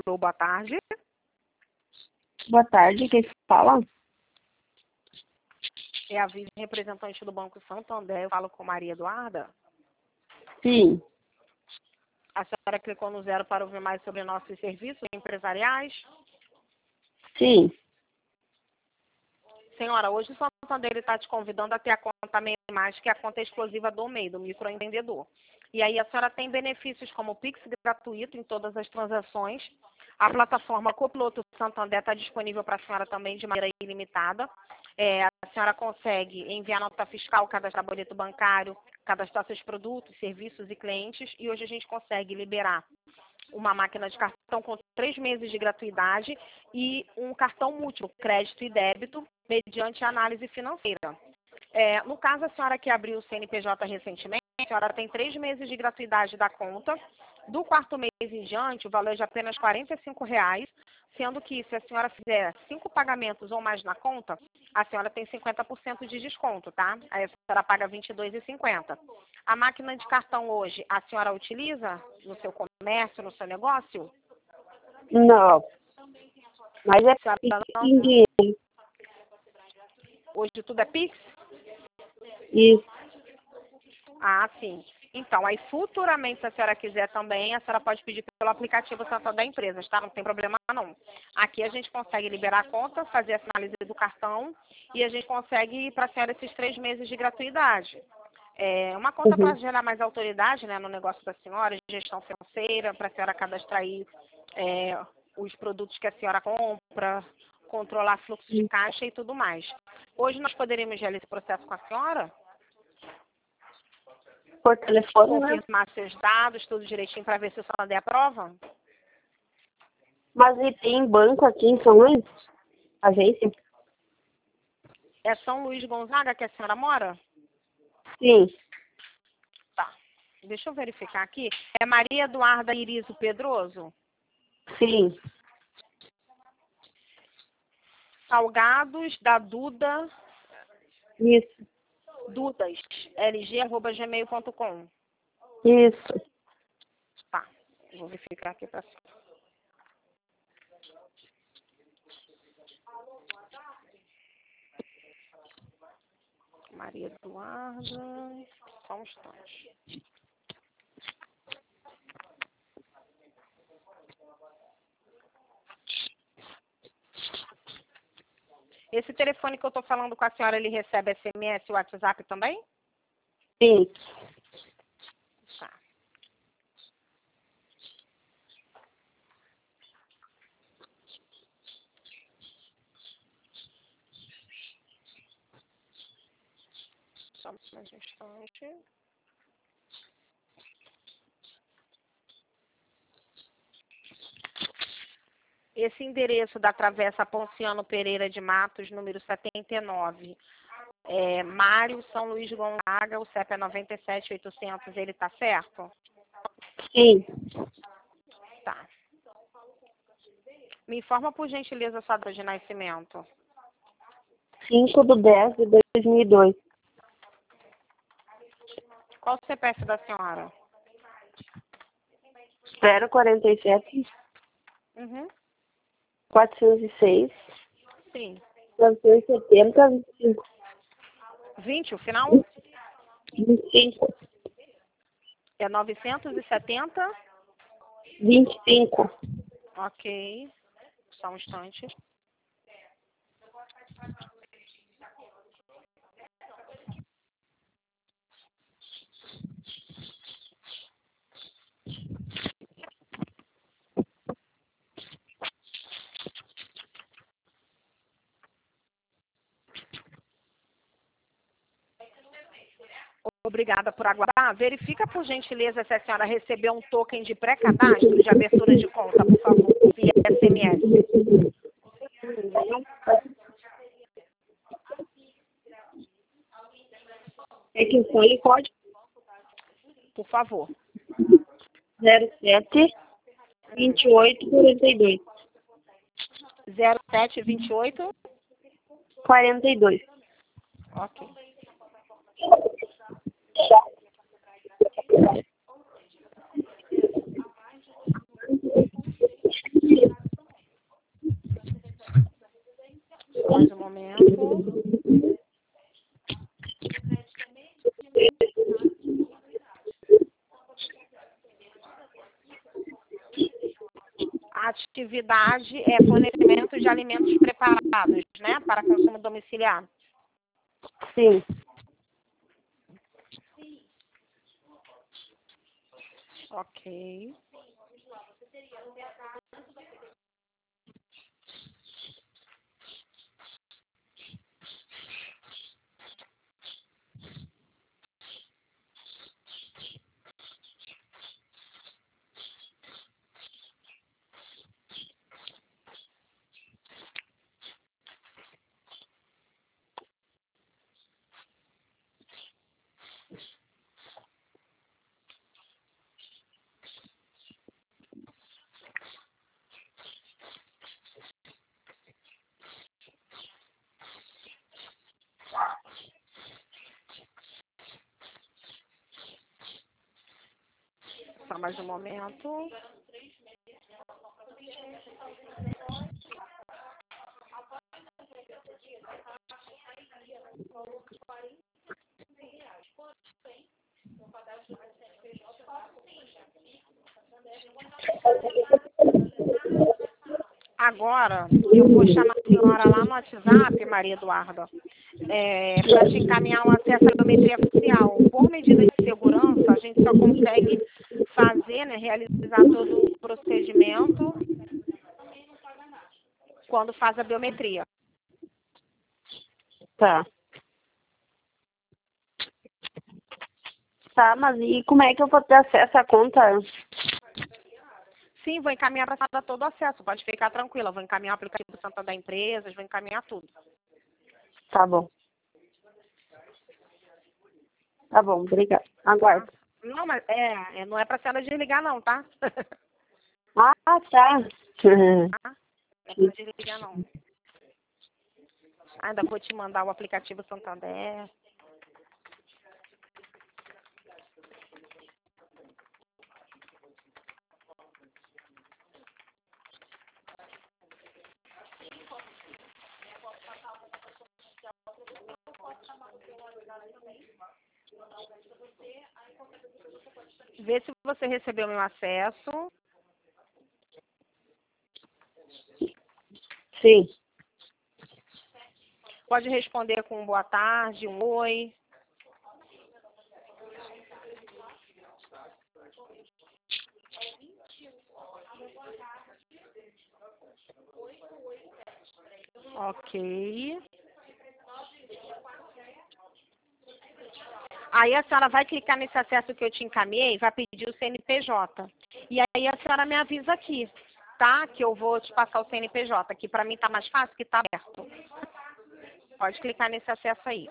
Alô, boa tarde. Boa tarde, quem fala? É a vice-representante do Banco Santander. Eu falo com Maria Eduarda. Sim, A senhora clicou no 0 para ouvir mais sobre nossos serviços empresariais? sim. Senhora, hoje o Santander está te convidando a ter a conta Meio Mais, que é a conta exclusiva do MEI, do microempreendedor. E aí a senhora tem benefícios como o Pix gratuito em todas as transações. A plataforma Copiloto Santander está disponível para a senhora também de maneira ilimitada. A senhora consegue enviar nota fiscal, cadastrar boleto bancário, cadastrar seus produtos, serviços e clientes. E hoje a gente consegue liberar uma máquina de cartão com 3 meses de gratuidade e um cartão múltiplo, crédito e débito, mediante análise financeira. No caso, a senhora que abriu o CNPJ recentemente, a senhora tem 3 meses de gratuidade da conta. Do 4º mês em diante, o valor é de apenas R$ 45,00, sendo que se a senhora fizer 5 pagamentos ou mais na conta, a senhora tem 50% de desconto, tá? Aí a senhora paga R$ 22,50. A máquina de cartão hoje, a senhora utiliza no seu comércio, no seu negócio? Não, mas é A senhora não- em dinheiro. Hoje tudo é Pix? Isso. Ah, sim. Então, aí futuramente, se a senhora quiser também, a senhora pode pedir pelo aplicativo Santander Empresas, tá? Não tem problema não. Aqui a gente consegue liberar a conta, fazer a análise do cartão e a gente consegue ir para a senhora esses 3 meses de gratuidade. Uma conta para gerar mais autoridade, né, no negócio da senhora, gestão financeira, para a senhora cadastrar aí os produtos que a senhora compra, controlar fluxo de caixa e tudo mais. Hoje nós poderíamos realizar esse processo com a senhora? Por telefone, né? Confirmar seus dados, tudo direitinho, para ver se o Santander aprova? Mas e tem banco aqui em São Luís? Agência? É São Luís Gonzaga que a senhora mora? Sim, Tá. Deixa eu verificar aqui. É Maria Eduarda Irizo Pedroso? sim. Salgados da Duda, Isso, Dudas, lg@gmail.com. isso. Tá. Vou verificar aqui para a senhora. Maria Eduarda, só um instante. Esse telefone que eu estou falando com a senhora, ele recebe SMS e WhatsApp também? Sim. Tá. Só mais um instante. Esse endereço da Travessa Ponciano Pereira de Matos, número 79, Mário São Luís Gonzaga, o CEP é 97.800, ele tá certo? Sim. Tá. Me informa, por gentileza, a sua data de nascimento. 5/10/2002. Qual o CPF da senhora? 047 Uhum. 406 Sim. 970 25. 20, o final? 25. É 970? 25. Ok. Só um instante. Obrigada por aguardar. Verifica, por gentileza, se a senhora recebeu um token de pré-cadastro de abertura de conta, por favor, via SMS. É que foi código Por favor. 07 28 42. 0728? 42. Ok. momento. A atividade é fornecimento de alimentos preparados, né? Para consumo domiciliar. Sim. Ok. Só mais um momento. Agora, eu vou chamar a senhora lá no WhatsApp, Maria Eduarda, para te encaminhar o acesso à biometria facial. Por medida de segurança, a gente só consegue fazer, né, realizar todo o procedimento quando faz a biometria. Tá. Tá, mas e como é que eu vou ter acesso à conta? Sim, vou encaminhar para dar todo o acesso, pode ficar tranquila. Vou encaminhar o aplicativo Santander Empresas, vou encaminhar tudo. Tá bom. Tá bom, obrigada. Aguardo. Não, mas não é para a senhora desligar não, tá? Ah, tá. Tá? Não é para desligar não. Ainda vou te mandar o aplicativo Santander. Vê se você recebeu meu acesso. Sim. Pode responder com um boa tarde, um oi. Ok. Aí a senhora vai clicar nesse acesso que eu te encaminhei, vai pedir o CNPJ. E aí a senhora me avisa aqui, tá? Que eu vou te passar o CNPJ, que para mim tá mais fácil, que tá aberto. Pode clicar nesse acesso aí.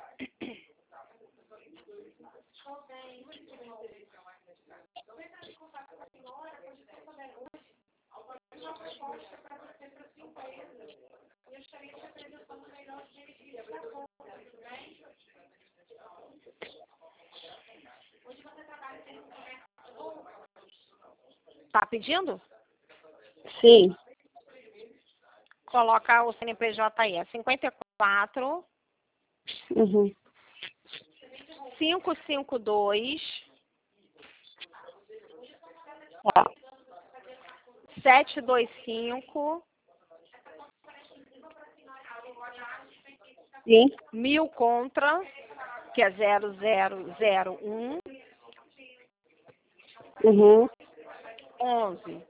Tá pedindo? Sim. Coloca o CNPJ aí, é 54 Uhum. 552 Tá. 725 Sim. 1000 contra, que é 0001 Uhum. 11.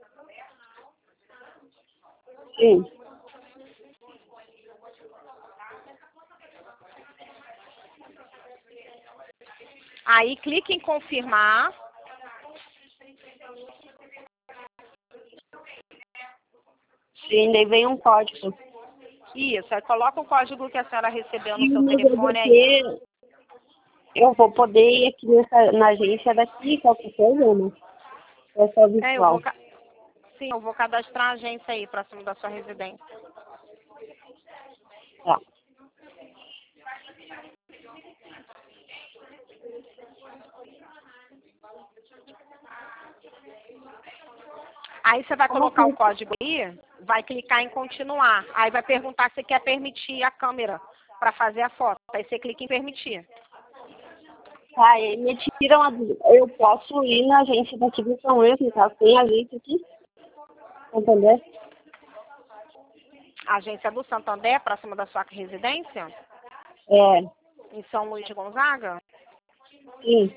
Sim. Aí clique em confirmar. Sim, daí vem um código. Isso, aí coloca o código que a senhora recebeu no E seu mas telefone aí. eu vou poder ir aqui na agência daqui, qualquer coisa, né? É só Eu vou, virtual. sim, eu vou cadastrar a agência aí, próximo da sua residência. Tá. Aí você vai colocar o código aí, vai clicar em continuar. Aí vai perguntar se quer permitir a câmera para fazer a foto. Aí você clica em permitir. Tá, e me tiram a dúvida. Eu posso ir na agência daqui do São Luís, tá? Tem agência aqui? Entendeu? A agência do Santander, próxima da sua residência, É, em São Luís de Gonzaga. sim.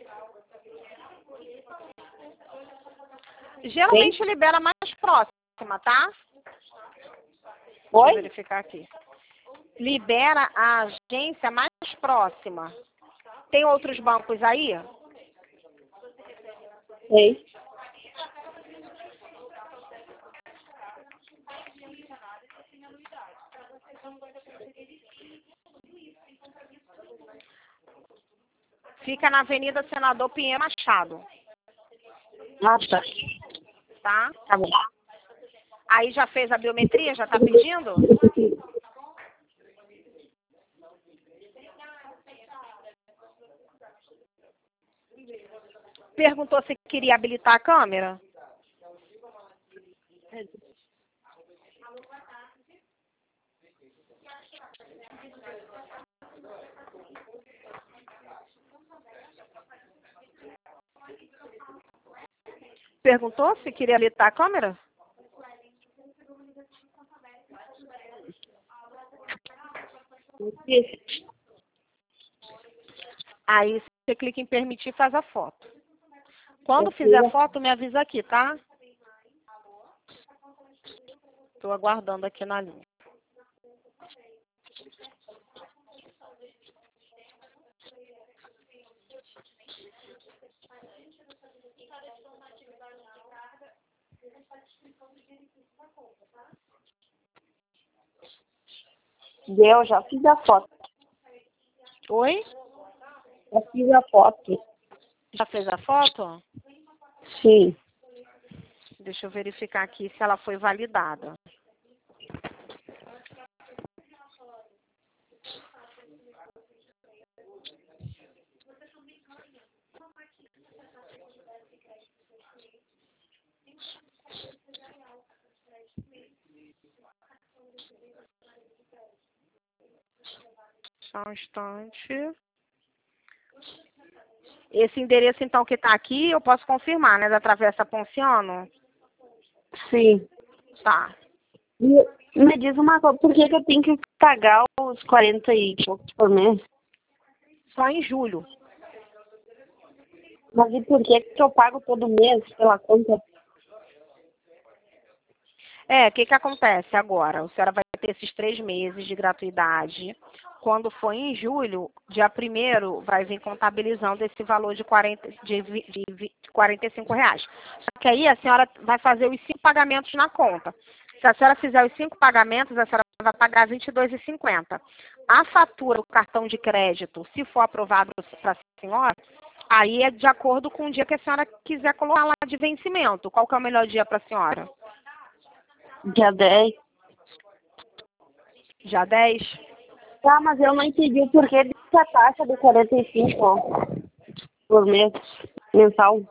Geralmente libera mais próxima, tá? Deixa eu Oi? verificar aqui. Libera a agência mais próxima. Tem outros bancos aí? Sei. Fica na Avenida Senador Pinheiro Machado, Ah, tá. tá? Tá bom. Aí já fez a biometria? Já tá pedindo? Perguntou se queria habilitar a câmera? Perguntou se queria habilitar a câmera? Aí você clica em permitir e faz a foto. Quando fizer a foto, me avisa aqui, tá? Estou aguardando aqui na linha. Deu, já fiz a foto. Oi? Já fiz a foto. Já fez a foto? Sim. Deixa eu verificar aqui se ela foi validada. Só um instante. Esse endereço, então, que está aqui, eu posso confirmar, né? Da Travessa Ponciano? Sim. Tá. E me diz uma coisa, por que eu tenho que pagar os 40 e poucos por mês? Só em julho. Mas e por que eu pago todo mês pela conta? O que acontece agora? A senhora vai ter esses 3 meses de gratuidade. Quando for em julho, dia 1º, vai vir contabilizando esse valor de 45 reais. Só que aí a senhora vai fazer os 5 pagamentos na conta. Se a senhora fizer os 5 pagamentos, a senhora vai pagar R$ 22,50. A fatura, o cartão de crédito, se for aprovado para a senhora, aí é de acordo com o dia que a senhora quiser colocar lá de vencimento. Qual que é o melhor dia para a senhora? Dia 10. Dia 10? Tá, mas eu não entendi o porquê dessa taxa de 45 ó, por mês, mensal.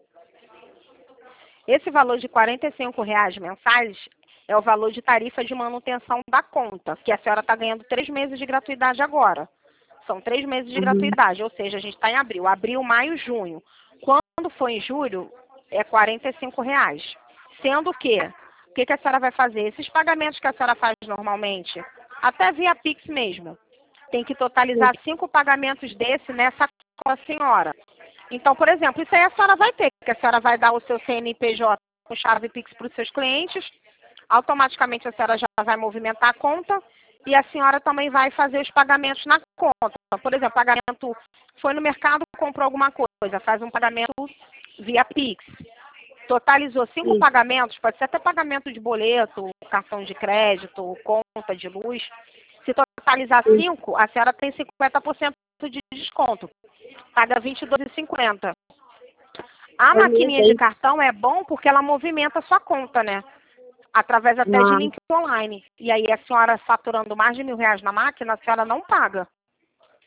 Esse valor de R$ 45 mensais é o valor de tarifa de manutenção da conta, que a senhora está ganhando 3 meses de gratuidade agora. São 3 meses de gratuidade, ou seja, a gente está em abril. Abril, maio, junho. Quando for em julho, é R$ 45. Sendo que, o que a senhora vai fazer? Esses pagamentos que a senhora faz normalmente, até via Pix mesmo, tem que totalizar 5 pagamentos desse nessa conta, senhora. Então, por exemplo, isso aí a senhora vai ter, que a senhora vai dar o seu CNPJ com chave Pix para os seus clientes, automaticamente a senhora já vai movimentar a conta e a senhora também vai fazer os pagamentos na conta. Por exemplo, pagamento foi no mercado, comprou alguma coisa, faz um pagamento via Pix. Totalizou 5 pagamentos, pode ser até pagamento de boleto, cartão de crédito, conta de luz. Se totalizar 5, a senhora tem 50% de desconto. Paga R$ 22,50. A maquininha de cartão é bom porque ela movimenta a sua conta, né? Através até de link online. E aí a senhora faturando mais de R$ 1.000 na máquina, a senhora não paga.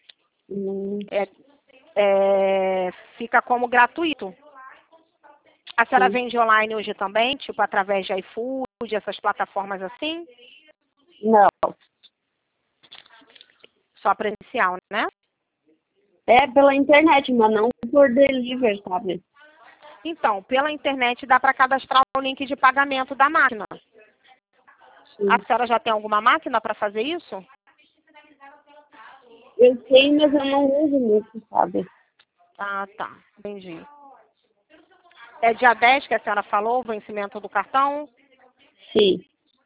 Fica como gratuito. A senhora Sim. vende online hoje também, tipo através de iFood, essas plataformas assim? Não. Só presencial, né? É pela internet, mas não por delivery, sabe? Então, pela internet dá para cadastrar o link de pagamento da máquina. A Sim. senhora já tem alguma máquina para fazer isso? Eu tenho, mas eu não uso muito, sabe? Ah, tá. Entendi. É dia 10 que a senhora falou, o vencimento do cartão? Sim.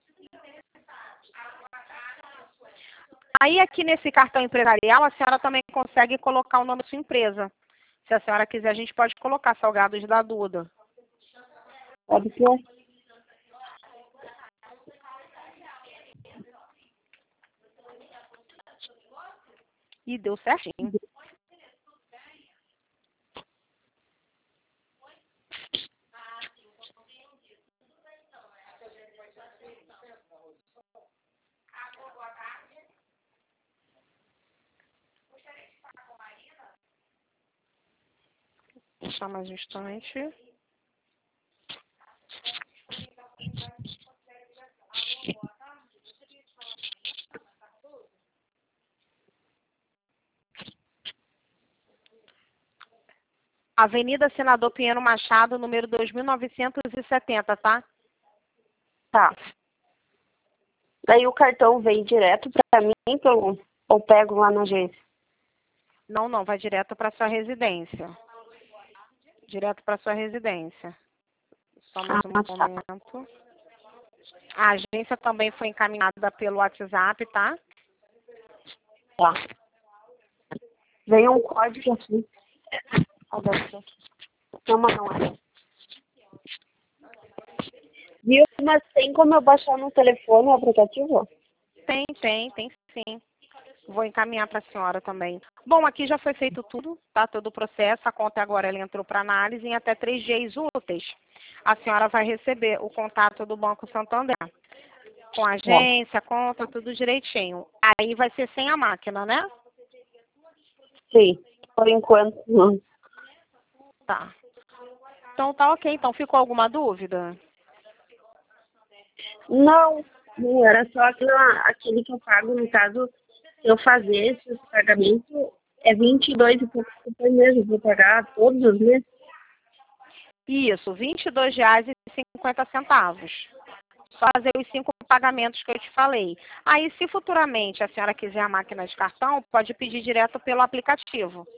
Aí aqui nesse cartão empresarial, a senhora também consegue colocar o nome da sua empresa. Se a senhora quiser, a gente pode colocar Salgados da Duda. Pode ser? E deu certinho. Deixar mais um instante. Avenida Senador Pinheiro Machado, número 2970, tá? Tá. Daí o cartão vem direto pra mim ou pego lá na agência? Não, não, vai direto para sua residência. Direto para sua residência. Só mais um Ah, tá. momento. A agência também foi encaminhada pelo WhatsApp, tá? Tá. Vem um código assim. Não, mas não é. Viu? Mas tem como eu baixar no telefone o aplicativo? Tem sim. Vou encaminhar para a senhora também. Bom, aqui já foi feito tudo, tá? Todo o processo. A conta agora ela entrou para análise em até 3 dias úteis. A senhora vai receber o contato do Banco Santander. Com a Tá. agência, conta, tudo direitinho. Aí vai ser sem a máquina, né? Sim. Por enquanto, não. Tá. Então tá ok. Então ficou alguma dúvida? Não. Não, era só aquele que eu pago, no caso, se eu fazer esse pagamento, é 22 e pouco por mês. Eu vou pagar todos os meses. Isso, R$ 22,50. Só fazer os 5 pagamentos que eu te falei. Aí, se futuramente a senhora quiser a máquina de cartão, pode pedir direto pelo aplicativo,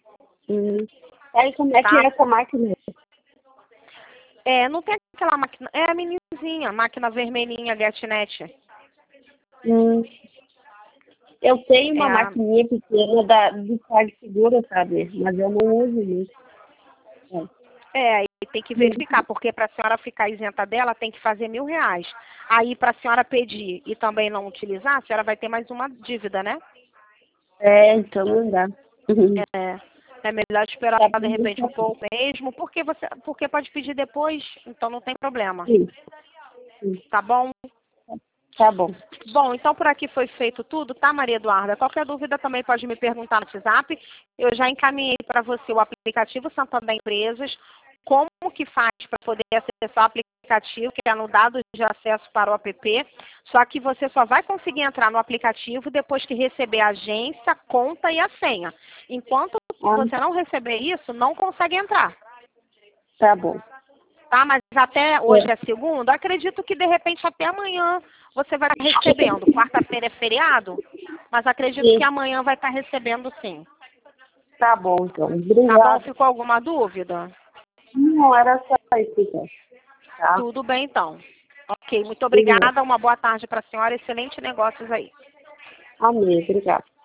Aí como é que tá? é essa máquina? É, não tem aquela máquina, é a minizinha, máquina vermelhinha, GetNet. Hum, eu tenho É, uma maquininha pequena do PagSeguro, sabe? Mas eu não uso muito. aí tem que verificar, porque para a senhora ficar isenta dela, tem que fazer R$ 1.000. Aí, para a senhora pedir e também não utilizar, a senhora vai ter mais uma dívida, né? Então não dá. É melhor esperar Tá de bom, repente um pouco mesmo, porque pode pedir depois, então não tem problema. sim, sim. Tá bom? Tá bom. Bom, então por aqui foi feito tudo, tá, Maria Eduarda? Qualquer dúvida também pode me perguntar no WhatsApp. Eu já encaminhei para você o aplicativo Santander Empresas, como que faz para poder acessar o aplicativo, que é no dados de acesso para o app. Só que você só vai conseguir entrar no aplicativo depois que receber a agência, conta e a senha. Enquanto você não receber isso, não consegue entrar. Tá bom. Tá? Mas até hoje é segunda, acredito que de repente até amanhã você vai estar recebendo. Quarta-feira é feriado, mas acredito que Sim. amanhã vai estar recebendo sim. Tá bom, então. Tá bom? Obrigada. Ficou alguma dúvida? Não, era só isso, então. Tá? Tudo bem então. Ok, muito Obrigada. obrigada, uma boa tarde para a senhora, excelentes negócios aí. Amém. Obrigada.